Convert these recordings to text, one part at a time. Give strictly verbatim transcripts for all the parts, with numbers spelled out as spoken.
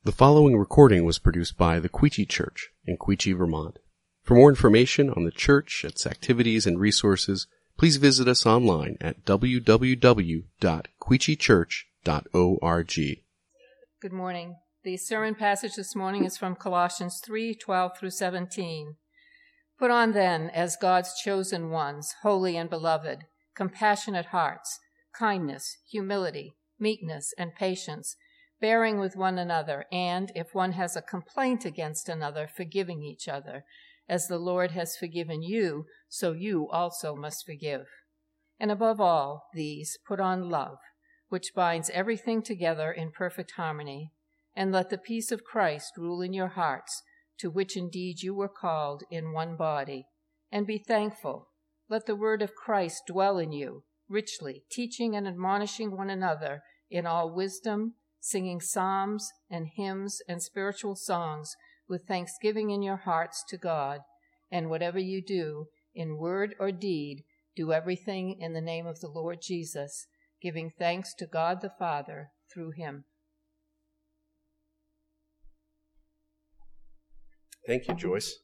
The following recording was produced by the Queechee Church in Queechee, Vermont. For more information on the church, its activities, and resources, please visit us online at w w w dot queechee church dot org. Good morning. The sermon passage this morning is from Colossians three, twelve through seventeen. Put on then, as God's chosen ones, holy and beloved, compassionate hearts, kindness, humility, meekness, and patience, bearing with one another, and, if one has a complaint against another, forgiving each other. As the Lord has forgiven you, so you also must forgive. And above all these, put on love, which binds everything together in perfect harmony. And let the peace of Christ rule in your hearts, to which indeed you were called in one body. And be thankful. Let the word of Christ dwell in you, richly, teaching and admonishing one another in all wisdom, singing psalms and hymns and spiritual songs with thanksgiving in your hearts to God. And whatever you do, in word or deed, do everything in the name of the Lord Jesus, giving thanks to God the Father through him. Thank you, Joyce.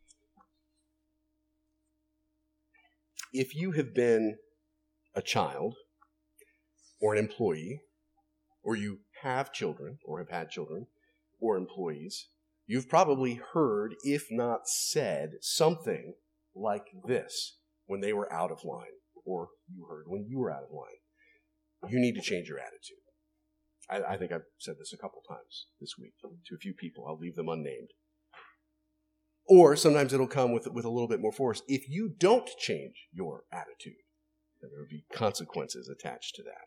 If you have been a child or an employee, or you have children or have had children or employees, you've probably heard, if not said, something like this when they were out of line, or you heard when you were out of line. You need to change your attitude. I, I think I've said this a couple times this week to a few people. I'll leave them unnamed. Or sometimes it'll come with, with a little bit more force. If you don't change your attitude, then there will be consequences attached to that.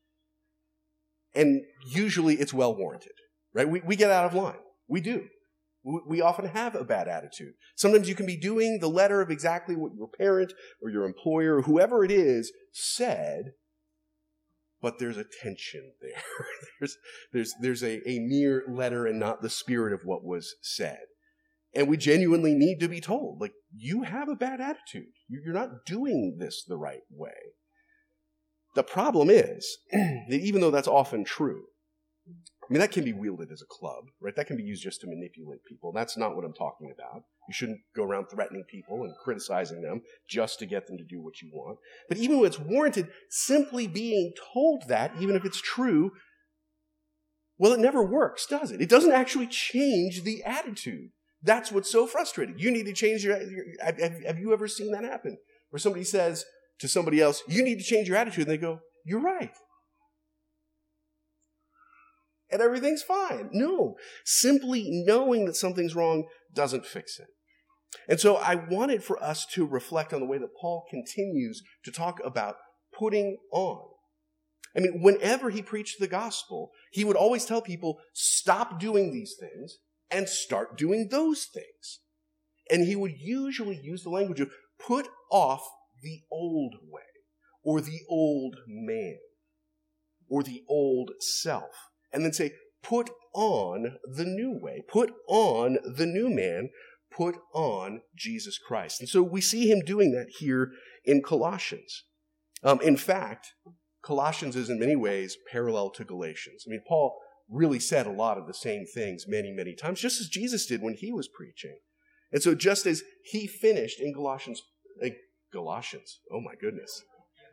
And usually it's well warranted, right? We, we get out of line. We do. We, we often have a bad attitude. Sometimes you can be doing the letter of exactly what your parent or your employer or whoever it is said, but there's a tension there. there's there's, there's a, a mere letter and not the spirit of what was said. And we genuinely need to be told, like, you have a bad attitude. You're not doing this the right way. The problem is that even though that's often true, I mean, that can be wielded as a club, right? That can be used just to manipulate people. That's not what I'm talking about. You shouldn't go around threatening people and criticizing them just to get them to do what you want. But even when it's warranted, simply being told that, even if it's true, well, it never works, does it? It doesn't actually change the attitude. That's what's so frustrating. You need to change your, your have, have you ever seen that happen? Where somebody says to somebody else, you need to change your attitude, and they go, you're right. And everything's fine. No, simply knowing that something's wrong doesn't fix it. And so I wanted for us to reflect on the way that Paul continues to talk about putting on. I mean, whenever he preached the gospel, he would always tell people, stop doing these things and start doing those things. And he would usually use the language of put off the old way, or the old man, or the old self, and then say, put on the new way, put on the new man, put on Jesus Christ. And so we see him doing that here in Colossians. Um, in fact, Colossians is in many ways parallel to Galatians. I mean, Paul really said a lot of the same things many, many times, just as Jesus did when he was preaching. And so just as he finished in Galatians, uh, Galatians, oh my goodness.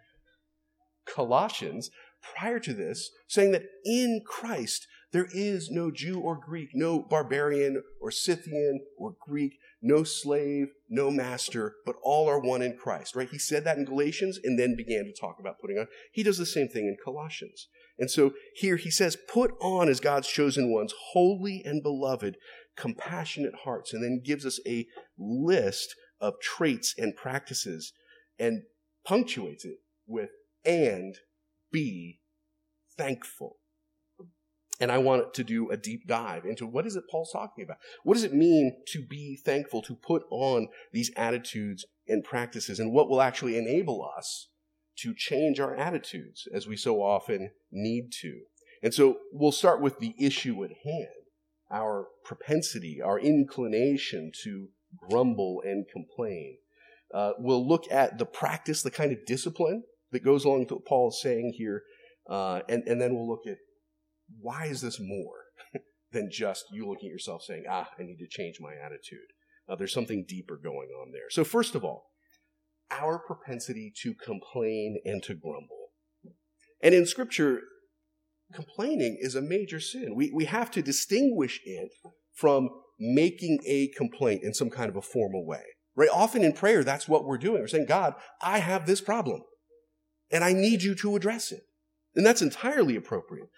Colossians, prior to this, saying that in Christ there is no Jew or Greek, no barbarian or Scythian or Greek, no slave, no master, but all are one in Christ, right? He said that in Galatians and then began to talk about putting on. He does the same thing in Colossians. And so here he says, put on as God's chosen ones, holy and beloved, compassionate hearts, and then gives us a list of traits and practices and punctuates it with, and be thankful. And I want to do a deep dive into what is it Paul's talking about? What does it mean to be thankful, to put on these attitudes and practices, and what will actually enable us to change our attitudes as we so often need to? And so we'll start with the issue at hand, our propensity, our inclination to grumble and complain. Uh, we'll look at the practice, the kind of discipline that goes along with what Paul is saying here, uh, and, and then we'll look at why is this more than just you looking at yourself saying, ah, I need to change my attitude. Uh, there's something deeper going on there. So first of all, our propensity to complain and to grumble. And in Scripture, complaining is a major sin. We, we have to distinguish it from making a complaint in some kind of a formal way. Right? Often in prayer, that's what we're doing. We're saying, God, I have this problem, and I need you to address it. And that's entirely appropriate.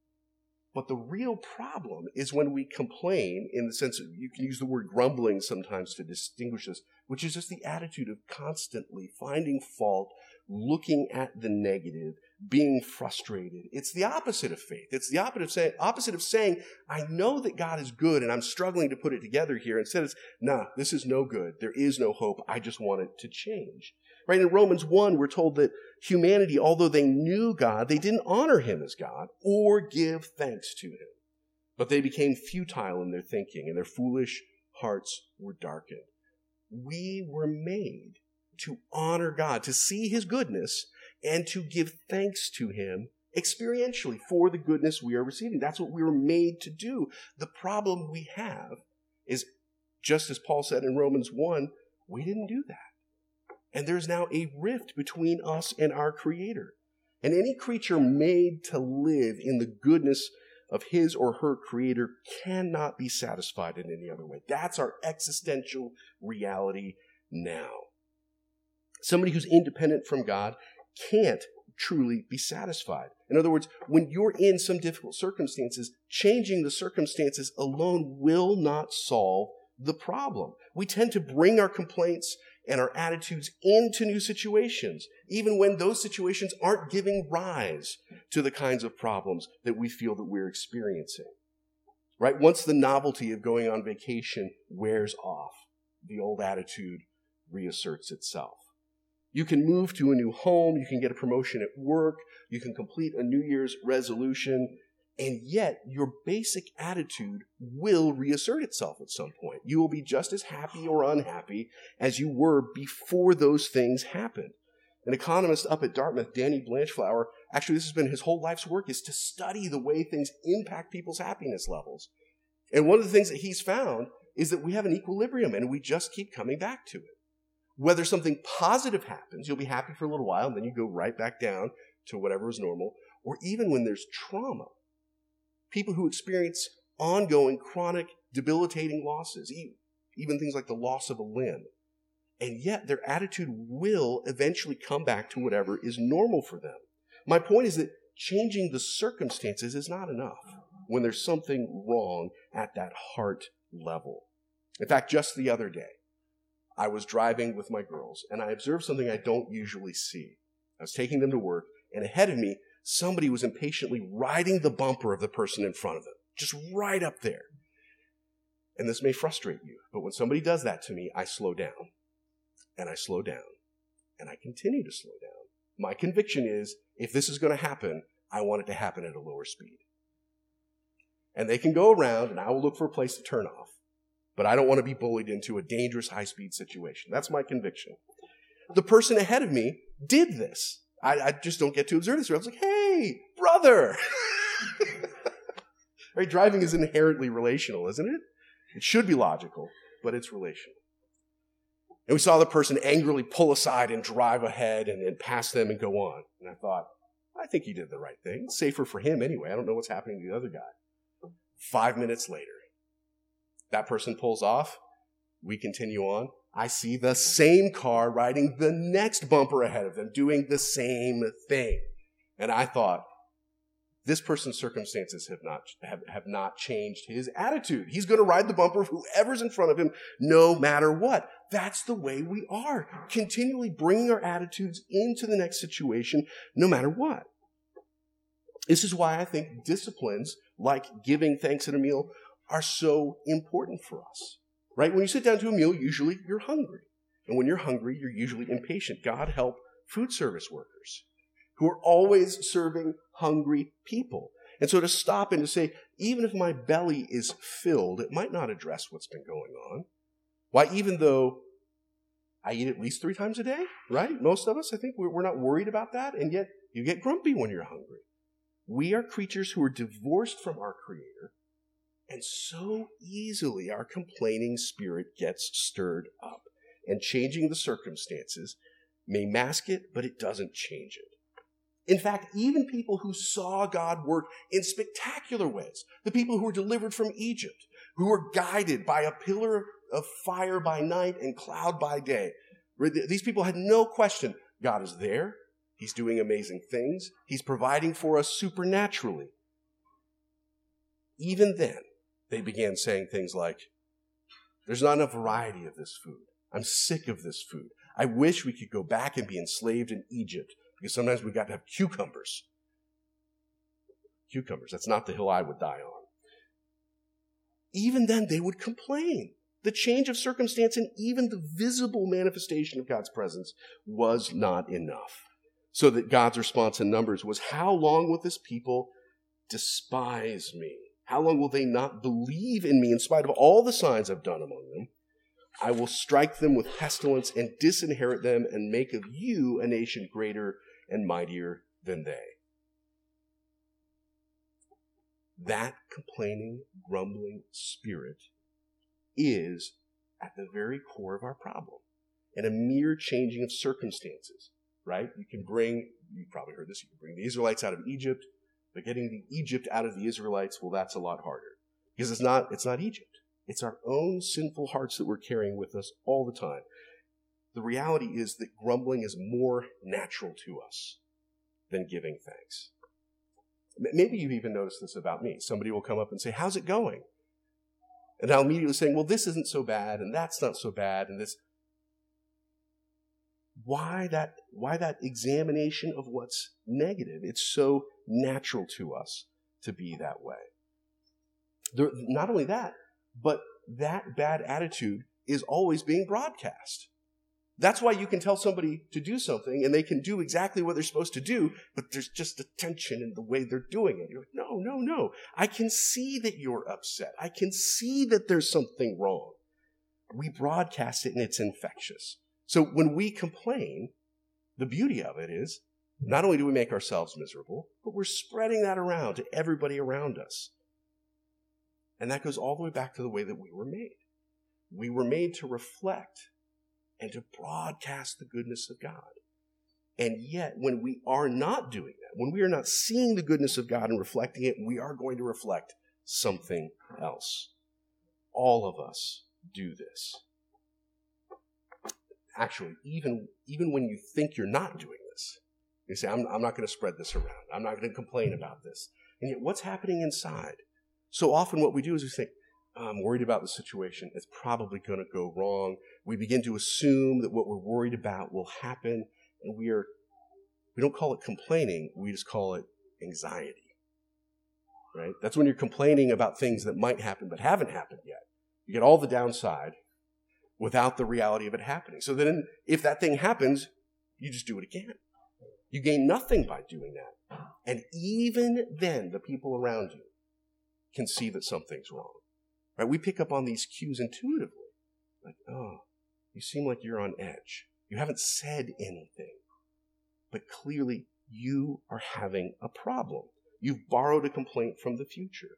But the real problem is when we complain, in the sense that you can use the word grumbling sometimes to distinguish this, which is just the attitude of constantly finding fault, looking at the negative, being frustrated. It's the opposite of faith. It's the opposite of saying, opposite of saying, I know that God is good and I'm struggling to put it together here. Instead it's, nah, this is no good. There is no hope. I just want it to change. Right? In Romans one, we're told that humanity, although they knew God, they didn't honor him as God or give thanks to him. But they became futile in their thinking and their foolish hearts were darkened. We were made to honor God, to see his goodness, and to give thanks to him experientially for the goodness we are receiving. That's what we were made to do. The problem we have is, just as Paul said in Romans one, we didn't do that. And there's now a rift between us and our Creator. And any creature made to live in the goodness of his or her Creator cannot be satisfied in any other way. That's our existential reality now. Somebody who's independent from God can't truly be satisfied. In other words, when you're in some difficult circumstances, changing the circumstances alone will not solve the problem. We tend to bring our complaints and our attitudes into new situations, even when those situations aren't giving rise to the kinds of problems that we feel that we're experiencing. Right? Once the novelty of going on vacation wears off, the old attitude reasserts itself. You can move to a new home, you can get a promotion at work, you can complete a New Year's resolution, and yet your basic attitude will reassert itself at some point. You will be just as happy or unhappy as you were before those things happened. An economist up at Dartmouth, Danny Blanchflower, actually this has been his whole life's work, is to study the way things impact people's happiness levels. And one of the things that he's found is that we have an equilibrium and we just keep coming back to it. Whether something positive happens, you'll be happy for a little while and then you go right back down to whatever is normal, or even when there's trauma. People who experience ongoing, chronic, debilitating losses, even things like the loss of a limb. And yet their attitude will eventually come back to whatever is normal for them. My point is that changing the circumstances is not enough when there's something wrong at that heart level. In fact, just the other day, I was driving with my girls, and I observed something I don't usually see. I was taking them to work, and ahead of me, somebody was impatiently riding the bumper of the person in front of them, just right up there. And this may frustrate you, but when somebody does that to me, I slow down, and I slow down, and I continue to slow down. My conviction is, if this is going to happen, I want it to happen at a lower speed. And they can go around, and I will look for a place to turn off. But I don't want to be bullied into a dangerous high-speed situation. That's my conviction. The person ahead of me did this. I, I just don't get to observe this. I was like, hey, brother. Right? Driving is inherently relational, isn't it? It should be logical, but it's relational. And we saw the person angrily pull aside and drive ahead and, and pass them and go on. And I thought, I think he did the right thing. It's safer for him anyway. I don't know what's happening to the other guy. Five minutes later, that person pulls off. We continue on. I see the same car riding the next bumper ahead of them, doing the same thing. And I thought, this person's circumstances have not, have, have not changed his attitude. He's going to ride the bumper of whoever's in front of him, no matter what. That's the way we are, continually bringing our attitudes into the next situation, no matter what. This is why I think disciplines like giving thanks at a meal are so important for us, right? When you sit down to a meal, usually you're hungry. And when you're hungry, you're usually impatient. God help food service workers who are always serving hungry people. And so to stop and to say, even if my belly is filled, it might not address what's been going on. Why, even though I eat at least three times a day, right? Most of us, I think we're not worried about that. And yet you get grumpy when you're hungry. We are creatures who are divorced from our Creator. And so easily our complaining spirit gets stirred up. And changing the circumstances may mask it, but it doesn't change it. In fact, even people who saw God work in spectacular ways, the people who were delivered from Egypt, who were guided by a pillar of fire by night and cloud by day, these people had no question God is there. He's doing amazing things. He's providing for us supernaturally. Even then, they began saying things like, there's not enough variety of this food. I'm sick of this food. I wish we could go back and be enslaved in Egypt, because sometimes we got to have cucumbers. Cucumbers, that's not the hill I would die on. Even then, they would complain. The change of circumstance and even the visible manifestation of God's presence was not enough. So that God's response in Numbers was, how long will this people despise me? How long will they not believe in me in spite of all the signs I've done among them? I will strike them with pestilence and disinherit them and make of you a nation greater and mightier than they. That complaining, grumbling spirit is at the very core of our problem, and a mere changing of circumstances, right? You can bring, you've probably heard this, you can bring the Israelites out of Egypt, but getting the Egypt out of the Israelites, well, that's a lot harder. Because it's not, it's not Egypt. It's our own sinful hearts that we're carrying with us all the time. The reality is that grumbling is more natural to us than giving thanks. Maybe you've even noticed this about me. Somebody will come up and say, how's it going? And I'll immediately say, well, this isn't so bad, and that's not so bad, and this. Why that, why that examination of what's negative? It's so natural to us to be that way. There, not only that, but that bad attitude is always being broadcast. That's why you can tell somebody to do something and they can do exactly what they're supposed to do, but there's just a tension in the way they're doing it. You're like, no, no, no. I can see that you're upset. I can see that there's something wrong. We broadcast it and it's infectious. So when we complain, the beauty of it is not only do we make ourselves miserable, but we're spreading that around to everybody around us. And that goes all the way back to the way that we were made. We were made to reflect and to broadcast the goodness of God. And yet, when we are not doing that, when we are not seeing the goodness of God and reflecting it, we are going to reflect something else. All of us do this. Actually, even, even when you think you're not doing this, you say, I'm, I'm not going to spread this around. I'm not going to complain about this. And yet, what's happening inside? So often what we do is we think, I'm worried about the situation. It's probably going to go wrong. We begin to assume that what we're worried about will happen, and we are, we don't call it complaining, we just call it anxiety, right? That's when you're complaining about things that might happen but haven't happened yet. You get all the downside without the reality of it happening. So then if that thing happens, you just do it again. You gain nothing by doing that. And even then, the people around you can see that something's wrong. Right? We pick up on these cues intuitively. Like, oh, you seem like you're on edge. You haven't said anything. But clearly, you are having a problem. You've borrowed a complaint from the future.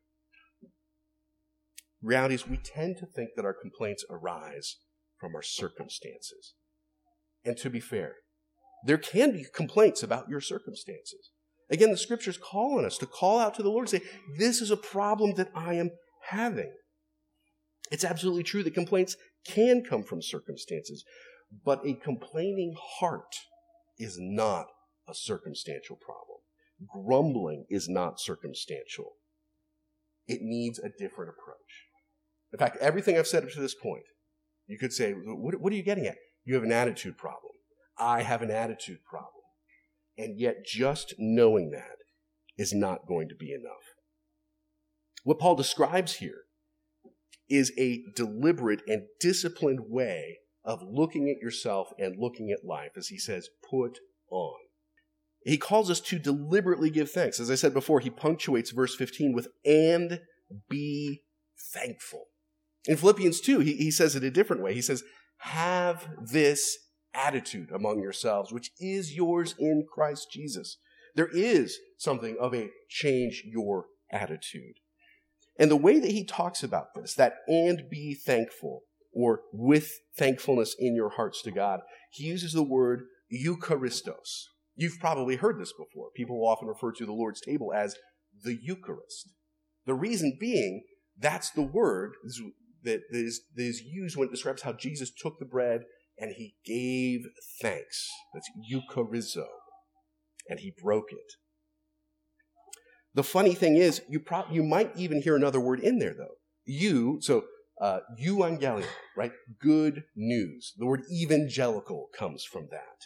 Reality is we tend to think that our complaints arise from our circumstances. And to be fair, there can be complaints about your circumstances. Again, the scriptures call on us to call out to the Lord and say, this is a problem that I am having. It's absolutely true that complaints can come from circumstances, but a complaining heart is not a circumstantial problem. Grumbling is not circumstantial. It needs a different approach. In fact, everything I've said up to this point, you could say, what, what are you getting at? You have an attitude problem. I have an attitude problem. And yet just knowing that is not going to be enough. What Paul describes here is a deliberate and disciplined way of looking at yourself and looking at life, as he says, put on. He calls us to deliberately give thanks. As I said before, he punctuates verse fifteen with, and be thankful. In Philippians two, he, he says it a different way. He says, have this attitude among yourselves, which is yours in Christ Jesus. There is something of a change your attitude. And the way that he talks about this, that and be thankful, or with thankfulness in your hearts to God, he uses the word Eucharistos. You've probably heard this before. People will often refer to the Lord's table as the Eucharist. The reason being, that's the word that is, that is used when it describes how Jesus took the bread and he gave thanks. That's Eucharizo. And he broke it. The funny thing is, you pro- you might even hear another word in there, though. You, so uh, euangelion, right? Good news. The word evangelical comes from that.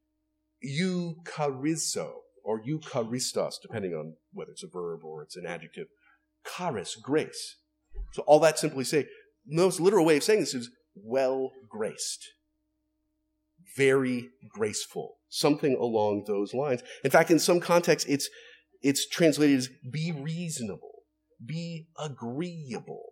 Eucharizo, or eucharistos, depending on whether it's a verb or it's an adjective. Charis, grace. So all that simply say, the most literal way of saying this is well-graced. Very graceful. Something along those lines. In fact, in some contexts, it's it's translated as be reasonable, be agreeable.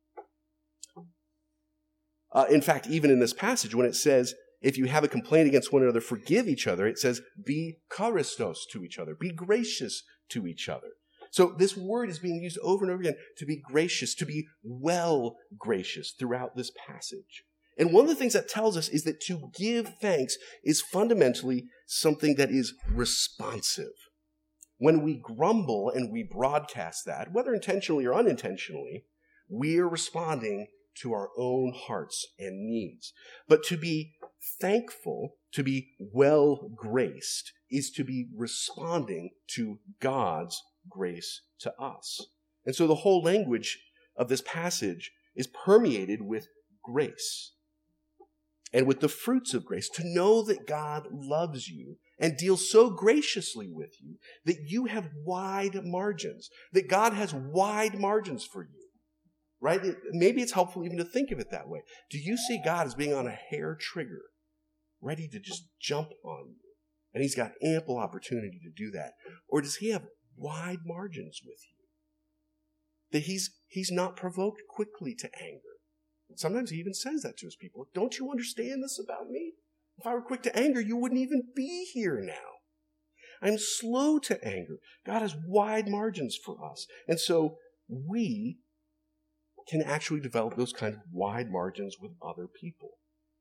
Uh, in fact, even in this passage, when it says, if you have a complaint against one another, forgive each other, it says, be charistos to each other, be gracious to each other. So this word is being used over and over again to be gracious, to be well gracious throughout this passage. And one of the things that tells us is that to give thanks is fundamentally something that is responsive. When we grumble and we broadcast that, whether intentionally or unintentionally, we're responding to our own hearts and needs. But to be thankful, to be well-graced, is to be responding to God's grace to us. And so the whole language of this passage is permeated with grace and with the fruits of grace, to know that God loves you and deals so graciously with you that you have wide margins, that God has wide margins for you, right? It, maybe it's helpful even to think of it that way. Do you see God as being on a hair trigger, ready to just jump on you? And he's got ample opportunity to do that. Or does he have wide margins with you? That he's, he's not provoked quickly to anger. Sometimes he even says that to his people. Don't you understand this about me? If I were quick to anger, you wouldn't even be here now. I'm slow to anger. God has wide margins for us. And so we can actually develop those kind of wide margins with other people.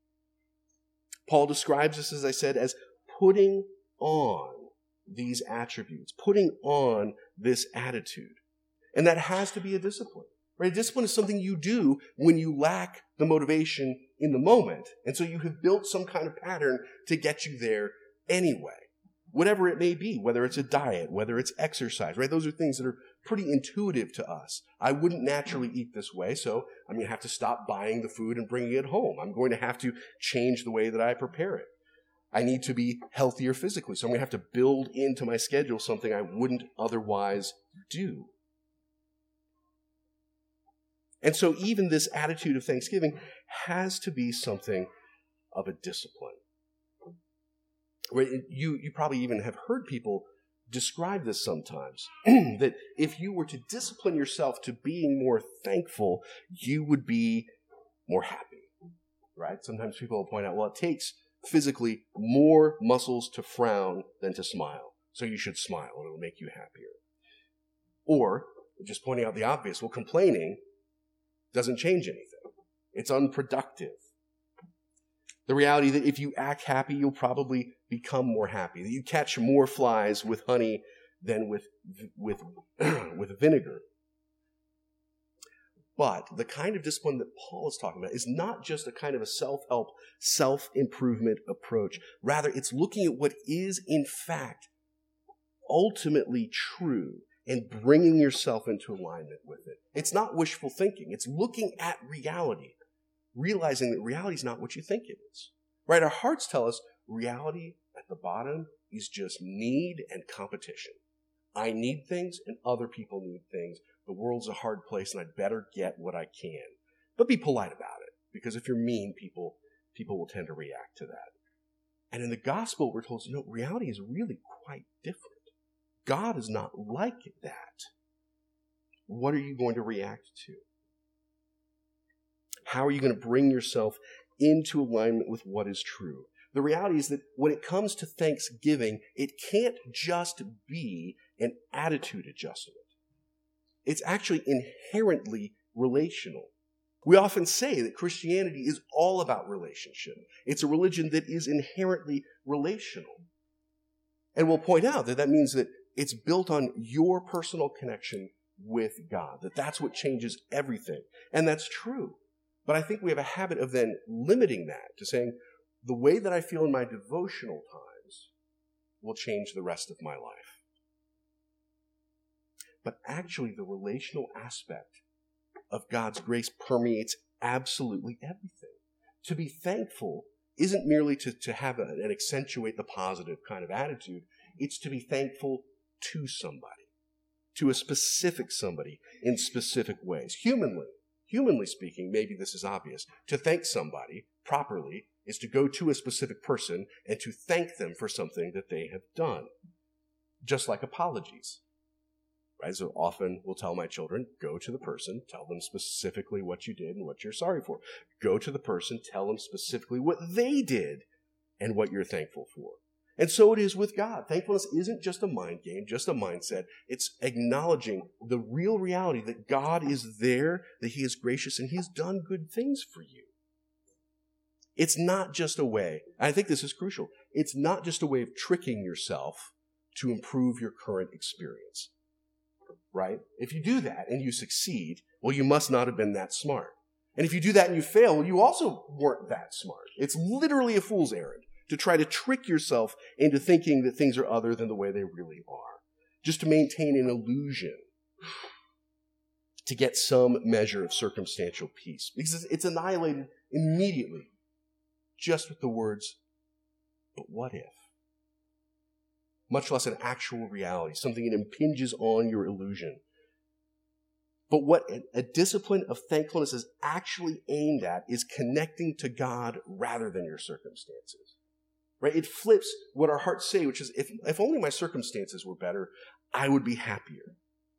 Paul describes this, as I said, as putting on these attributes, putting on this attitude. And that has to be a discipline. Right? Discipline is something you do when you lack the motivation in the moment. And so you have built some kind of pattern to get you there anyway. Whatever it may be, whether it's a diet, whether it's exercise, right? Those are things that are pretty intuitive to us. I wouldn't naturally eat this way, so I'm going to have to stop buying the food and bringing it home. I'm going to have to change the way that I prepare it. I need to be healthier physically, so I'm going to have to build into my schedule something I wouldn't otherwise do. And so even this attitude of thanksgiving has to be something of a discipline. You, you probably even have heard people describe this sometimes, that if you were to discipline yourself to being more thankful, you would be more happy, right? Sometimes people will point out, well, it takes physically more muscles to frown than to smile, so you should smile and it'll make you happier. Or, just pointing out the obvious, well, complaining doesn't change anything. It's unproductive. The reality that if you act happy, you'll probably become more happy. That you catch more flies with honey than with, with, with vinegar. But the kind of discipline that Paul is talking about is not just a kind of a self-help, self-improvement approach. Rather, it's looking at what is in fact ultimately true and bringing yourself into alignment with it. It's not wishful thinking. It's looking at reality, realizing that reality is not what you think it is. Right? Our hearts tell us reality at the bottom is just need and competition. I need things and other people need things. The world's a hard place and I'd better get what I can. But be polite about it, because if you're mean, people, people will tend to react to that. And in the gospel, we're told, you know, reality is really quite different. God is not like that. What are you going to react to? How are you going to bring yourself into alignment with what is true? The reality is that when it comes to thanksgiving, it can't just be an attitude adjustment. It's actually inherently relational. We often say that Christianity is all about relationship. It's a religion that is inherently relational. And we'll point out that that means that it's built on your personal connection with God, that that's what changes everything. And that's true. But I think we have a habit of then limiting that to saying, the way that I feel in my devotional times will change the rest of my life. But actually, the relational aspect of God's grace permeates absolutely everything. To be thankful isn't merely to, to have a, and accentuate the positive kind of attitude. It's to be thankful to somebody, to a specific somebody in specific ways. Humanly, humanly speaking, maybe this is obvious. To thank somebody properly is to go to a specific person and to thank them for something that they have done. Just like apologies. Right? So often we'll tell my children, go to the person, tell them specifically what you did and what you're sorry for. Go to the person, tell them specifically what they did and what you're thankful for. And so it is with God. Thankfulness isn't just a mind game, just a mindset. It's acknowledging the real reality that God is there, that He is gracious, and He has done good things for you. It's not just a way, I think this is crucial, it's not just a way of tricking yourself to improve your current experience. Right? If you do that and you succeed, well, you must not have been that smart. And if you do that and you fail, well, you also weren't that smart. It's literally a fool's errand to try to trick yourself into thinking that things are other than the way they really are, just to maintain an illusion, to get some measure of circumstantial peace. Because it's annihilated immediately, just with the words, but what if? Much less an actual reality, something that impinges on your illusion. But what a discipline of thankfulness is actually aimed at is connecting to God rather than your circumstances. Right? It flips what our hearts say, which is, if, if only my circumstances were better, I would be happier.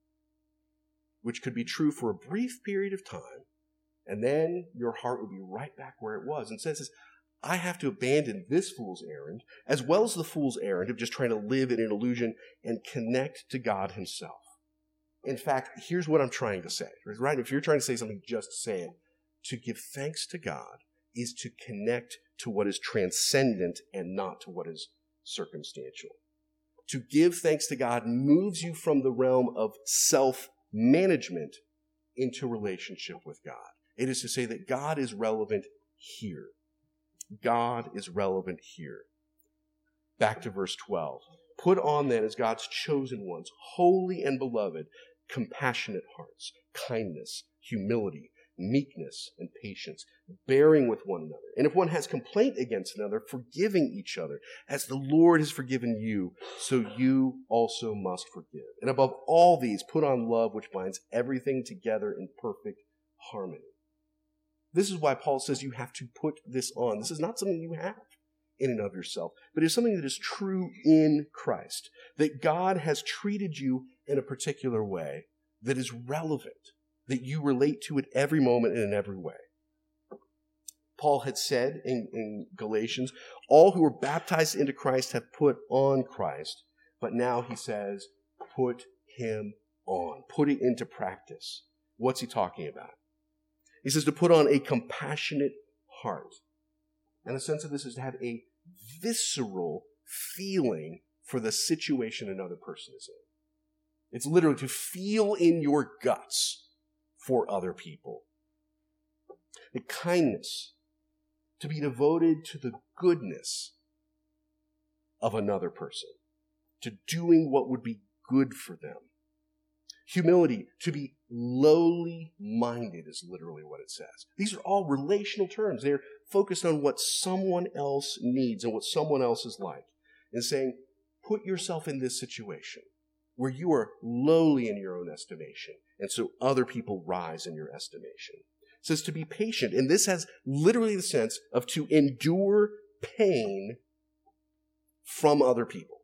Which could be true for a brief period of time, and then your heart would be right back where it was. And so it says, I have to abandon this fool's errand, as well as the fool's errand of just trying to live in an illusion and connect to God Himself. In fact, here's what I'm trying to say. Right? If you're trying to say something, just say it. To give thanks to God is to connect to what is transcendent and not to what is circumstantial. To give thanks to God moves you from the realm of self-management into relationship with God. It is to say that God is relevant here. God is relevant here. Back to verse twelve. Put on then as God's chosen ones, holy and beloved, compassionate hearts, kindness, humility, meekness, and patience, bearing with one another. And if one has complaint against another, forgiving each other. As the Lord has forgiven you, so you also must forgive. And above all these, put on love, which binds everything together in perfect harmony. This is why Paul says you have to put this on. This is not something you have in and of yourself, but it's something that is true in Christ, that God has treated you in a particular way that is relevant, that you relate to at every moment and in every way. Paul had said in, in Galatians, all who were baptized into Christ have put on Christ, but now he says, put Him on, put it into practice. What's he talking about? He says to put on a compassionate heart. And the sense of this is to have a visceral feeling for the situation another person is in. It's literally to feel in your guts for other people. The kindness, to be devoted to the goodness of another person, to doing what would be good for them. Humility, to be lowly minded is literally what it says. These are all relational terms. They're focused on what someone else needs and what someone else is like. And saying, put yourself in this situation where you are lowly in your own estimation, and so other people rise in your estimation. It says to be patient, and this has literally the sense of to endure pain from other people.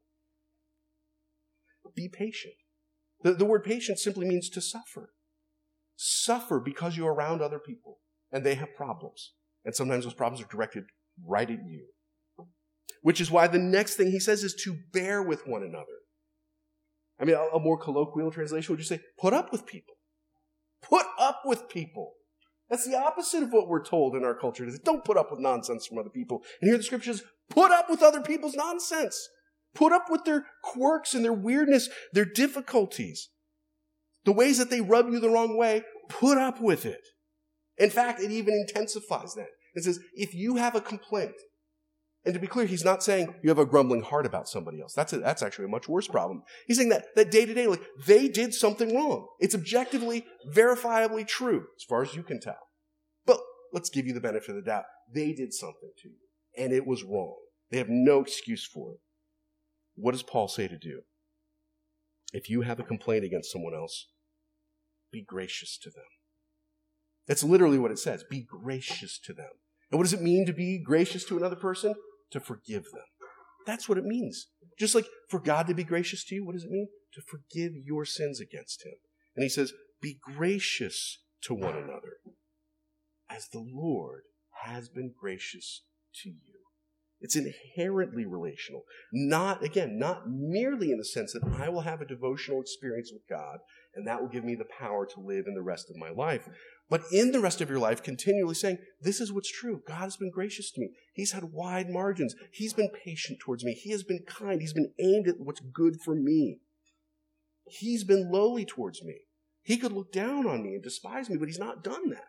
Be patient. The, the word patient simply means to suffer. Suffer because you're around other people and they have problems. And sometimes those problems are directed right at you. Which is why the next thing he says is to bear with one another. I mean, a, a more colloquial translation would just say, put up with people. Put up with people. That's the opposite of what we're told in our culture. Is don't put up with nonsense from other people. And here the scriptures, put up with other people's nonsense. Put up with their quirks and their weirdness, their difficulties. The ways that they rub you the wrong way, put up with it. In fact, it even intensifies that. It says, if you have a complaint, and to be clear, he's not saying you have a grumbling heart about somebody else. That's a, that's actually a much worse problem. He's saying that, that day to day, like, they did something wrong. It's objectively, verifiably true, as far as you can tell. But let's give you the benefit of the doubt. They did something to you, and it was wrong. They have no excuse for it. What does Paul say to do? If you have a complaint against someone else, be gracious to them. That's literally what it says. Be gracious to them. And what does it mean to be gracious to another person? To forgive them. That's what it means. Just like for God to be gracious to you, what does it mean? To forgive your sins against him. And he says, be gracious to one another as the Lord has been gracious to you. It's inherently relational. Not, again, not merely in the sense that I will have a devotional experience with God and that will give me the power to live in the rest of my life, but in the rest of your life, continually saying, this is what's true. God has been gracious to me. He's had wide margins. He's been patient towards me. He has been kind. He's been aimed at what's good for me. He's been lowly towards me. He could look down on me and despise me, but he's not done that.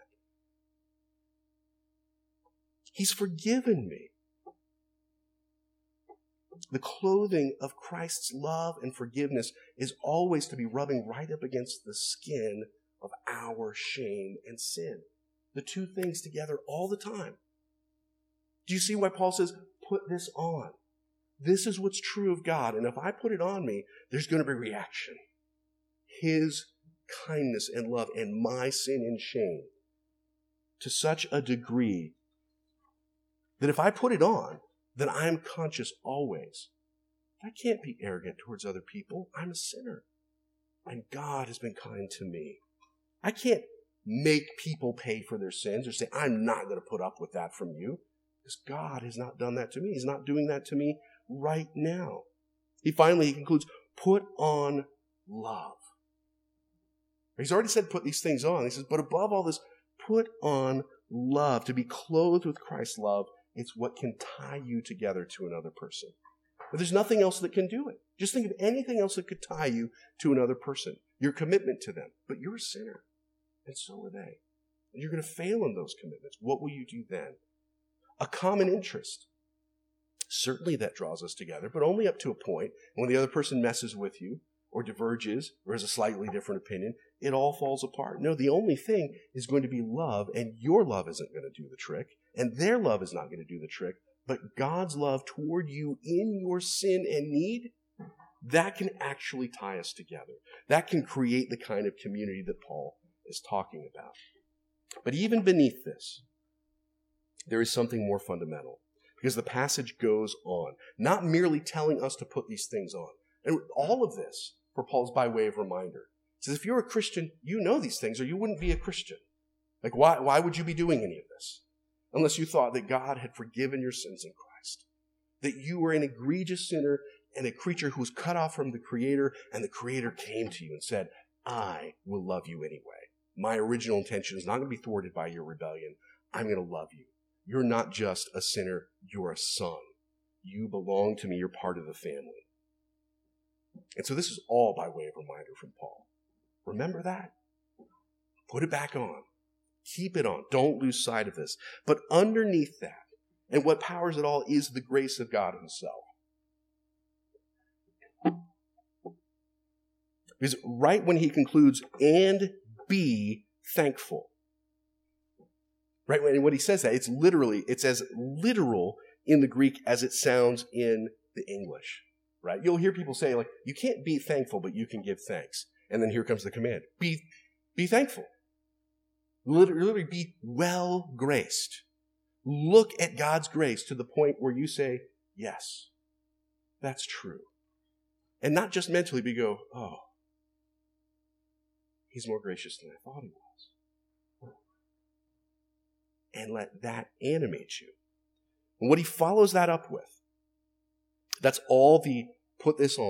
He's forgiven me. The clothing of Christ's love and forgiveness is always to be rubbing right up against the skin of our shame and sin. The two things together all the time. Do you see why Paul says, put this on? This is what's true of God, and if I put it on me, there's going to be reaction. His kindness and love and my sin and shame to such a degree that if I put it on, then I'm conscious always. I can't be arrogant towards other people. I'm a sinner. And God has been kind to me. I can't make people pay for their sins or say, I'm not going to put up with that from you. Because God has not done that to me. He's not doing that to me right now. He finally he concludes, put on love. He's already said put these things on. He says, but above all this, put on love. To be clothed with Christ's love, it's what can tie you together to another person. But there's nothing else that can do it. Just think of anything else that could tie you to another person. Your commitment to them. But you're a sinner. And so are they. And you're going to fail in those commitments. What will you do then? A common interest. Certainly that draws us together, but only up to a point. When the other person messes with you, or diverges, or has a slightly different opinion, it all falls apart. No, the only thing is going to be love, and your love isn't going to do the trick, and their love is not going to do the trick, but God's love toward you in your sin and need, that can actually tie us together. That can create the kind of community that Paul is talking about. But even beneath this, there is something more fundamental, because the passage goes on, not merely telling us to put these things on. And all of this, for Paul's by way of reminder, says if you're a Christian, you know these things, or you wouldn't be a Christian. Like, why, why would you be doing any of this? Unless you thought that God had forgiven your sins in Christ. That you were an egregious sinner and a creature who was cut off from the Creator, and the Creator came to you and said, I will love you anyway. My original intention is not going to be thwarted by your rebellion. I'm going to love you. You're not just a sinner, you're a son. You belong to me, you're part of the family. And so this is all by way of reminder from Paul. Remember that. Put it back on. Keep it on. Don't lose sight of this. But underneath that, and what powers it all, is the grace of God himself. Because right when he concludes, and be thankful. Right when what he says that, it's literally, it's as literal in the Greek as it sounds in the English. Right? You'll hear people say, like, you can't be thankful, but you can give thanks. And then here comes the command. Be, be thankful. Literally be well-graced. Look at God's grace to the point where you say, yes, that's true. And not just mentally, but you go, oh, he's more gracious than I thought he was. And let that animate you. And what he follows that up with, that's all the put this on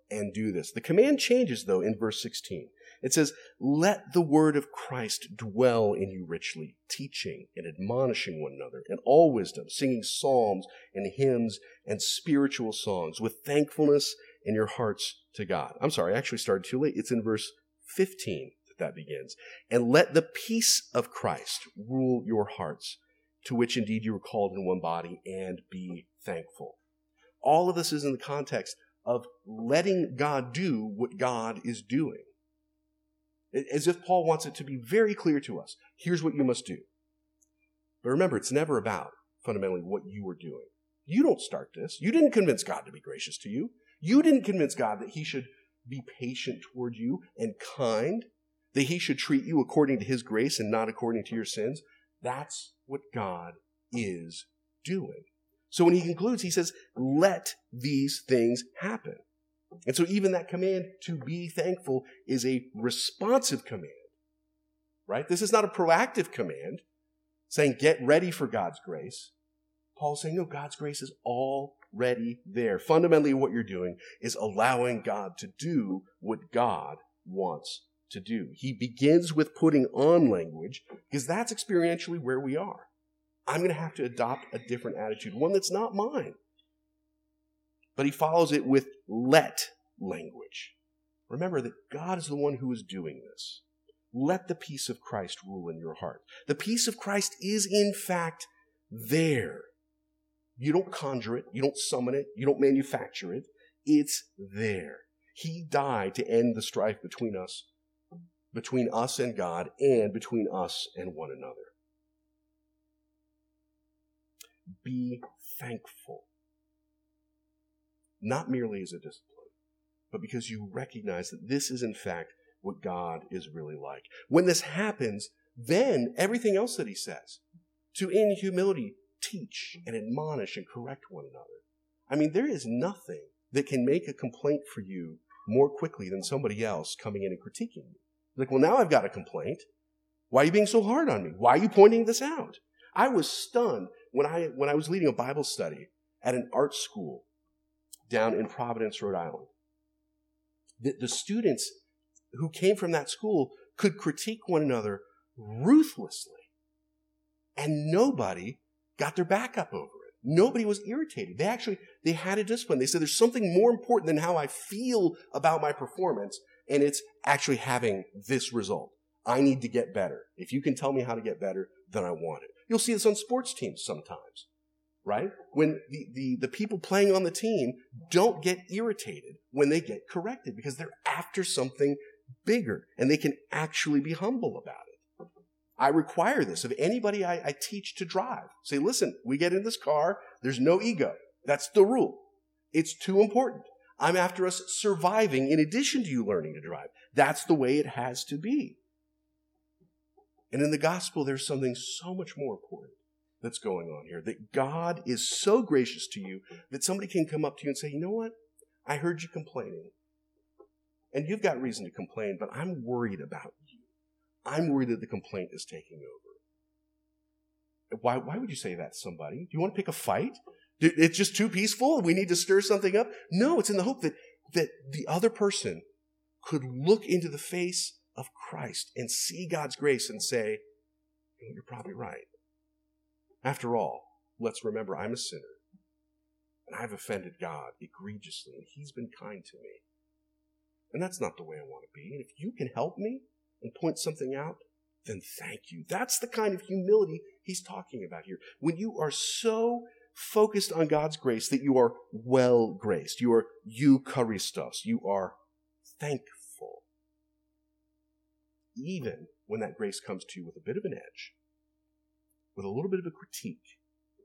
and do this. The command changes, though, in verse sixteen. It says, let the word of Christ dwell in you richly, teaching and admonishing one another in all wisdom, singing psalms and hymns and spiritual songs with thankfulness in your hearts to God. I'm sorry, I actually started too late. It's in verse fifteen that that begins. And let the peace of Christ rule your hearts, to which indeed you were called in one body, and be thankful. All of this is in the context of letting God do what God is doing. As if Paul wants it to be very clear to us. Here's what you must do. But remember, it's never about fundamentally what you are doing. You don't start this. You didn't convince God to be gracious to you. You didn't convince God that he should be patient toward you and kind, that he should treat you according to his grace and not according to your sins. That's what God is doing. So when he concludes, he says, let these things happen. And so even that command to be thankful is a responsive command, right? This is not a proactive command saying get ready for God's grace. Paul's saying, no, God's grace is already there. Fundamentally, what you're doing is allowing God to do what God wants to do. He begins with putting on language because that's experientially where we are. I'm going to have to adopt a different attitude, one that's not mine. But he follows it with let language. Remember that God is the one who is doing this. Let the peace of Christ rule in your heart. The peace of Christ is in fact there. You don't conjure it. You don't summon it. You don't manufacture it. It's there. He died to end the strife between us, between us and God, and between us and one another. Be thankful. Not merely as a discipline, but because you recognize that this is in fact what God is really like. When this happens, then everything else that he says, to in humility teach and admonish and correct one another. I mean, there is nothing that can make a complaint for you more quickly than somebody else coming in and critiquing you. Like, well, now I've got a complaint. Why are you being so hard on me? Why are you pointing this out? I was stunned when I when I was leading a Bible study at an art school down in Providence, Rhode Island. The, the students who came from that school could critique one another ruthlessly. And nobody got their back up over it. Nobody was irritated. They actually, they had a discipline. They said there's something more important than how I feel about my performance, and it's actually having this result. I need to get better. If you can tell me how to get better, then I want it. You'll see this on sports teams sometimes. Right? When the, the, the people playing on the team don't get irritated when they get corrected because they're after something bigger and they can actually be humble about it. I require this of anybody I, I teach to drive. Say, listen, we get in this car, there's no ego. That's the rule. It's too important. I'm after us surviving in addition to you learning to drive. That's the way it has to be. And in the gospel, there's something so much more important that's going on here, that God is so gracious to you that somebody can come up to you and say, you know what? I heard you complaining. And you've got reason to complain, but I'm worried about you. I'm worried that the complaint is taking over. Why, why would you say that to somebody? Do you want to pick a fight? It's just too peaceful? We need to stir something up? No, it's in the hope that, that the other person could look into the face of Christ and see God's grace and say, you know, you're probably right. After all, let's remember I'm a sinner, and I've offended God egregiously, and he's been kind to me. And that's not the way I want to be. And if you can help me and point something out, then thank you. That's the kind of humility he's talking about here. When you are so focused on God's grace that you are well graced, you are eucharistos, you are thankful. Even when that grace comes to you with a bit of an edge, with a little bit of a critique.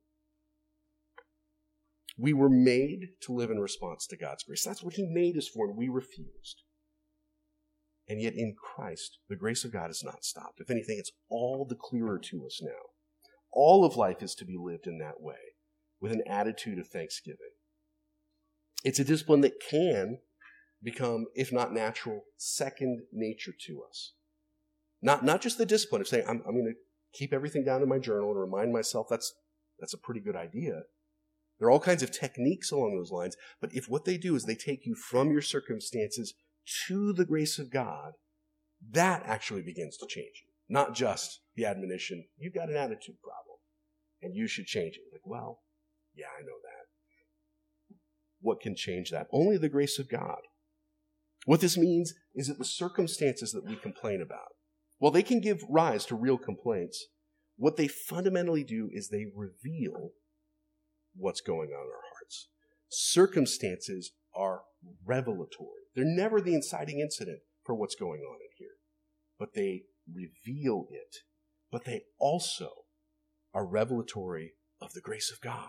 We were made to live in response to God's grace. That's what he made us for, and we refused. And yet in Christ, the grace of God has not stopped. If anything, it's all the clearer to us now. All of life is to be lived in that way, with an attitude of thanksgiving. It's a discipline that can become, if not natural, second nature to us. Not, not just the discipline of saying, I'm, I'm going to keep everything down in my journal and remind myself that's, that's a pretty good idea. There are all kinds of techniques along those lines, but if what they do is they take you from your circumstances to the grace of God, that actually begins to change you. Not just the admonition, you've got an attitude problem, and you should change it. Like, well, yeah, I know that. What can change that? Only the grace of God. What this means is that the circumstances that we complain about, while they can give rise to real complaints, what they fundamentally do is they reveal what's going on in our hearts. Circumstances are revelatory. They're never the inciting incident for what's going on in here, but they reveal it. But they also are revelatory of the grace of God,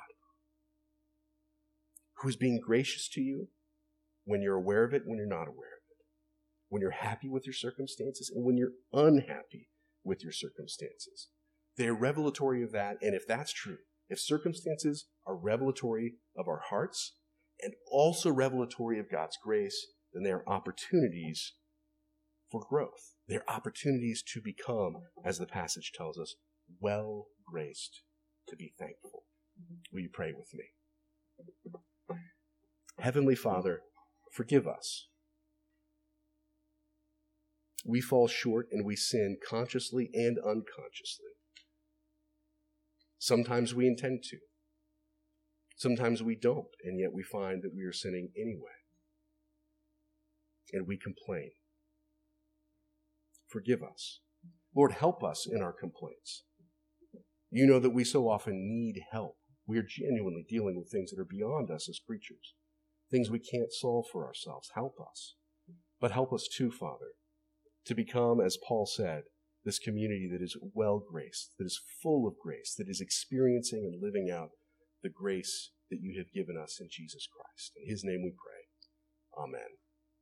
who is being gracious to you when you're aware of it, when you're not aware of it, when you're happy with your circumstances, and when you're unhappy with your circumstances. They're revelatory of that, and if that's true, if circumstances are revelatory of our hearts and also revelatory of God's grace, then they are opportunities for growth. They're opportunities to become, as the passage tells us, well-graced, to be thankful. Will you pray with me? Heavenly Father, forgive us. We fall short and we sin consciously and unconsciously. Sometimes we intend to. Sometimes we don't, and yet we find that we are sinning anyway. And we complain. Forgive us. Lord, help us in our complaints. You know that we so often need help. We are genuinely dealing with things that are beyond us as creatures, things we can't solve for ourselves. Help us. But help us too, Father, to become, as Paul said, this community that is well-graced, that is full of grace, that is experiencing and living out the grace that you have given us in Jesus Christ. In his name we pray. Amen.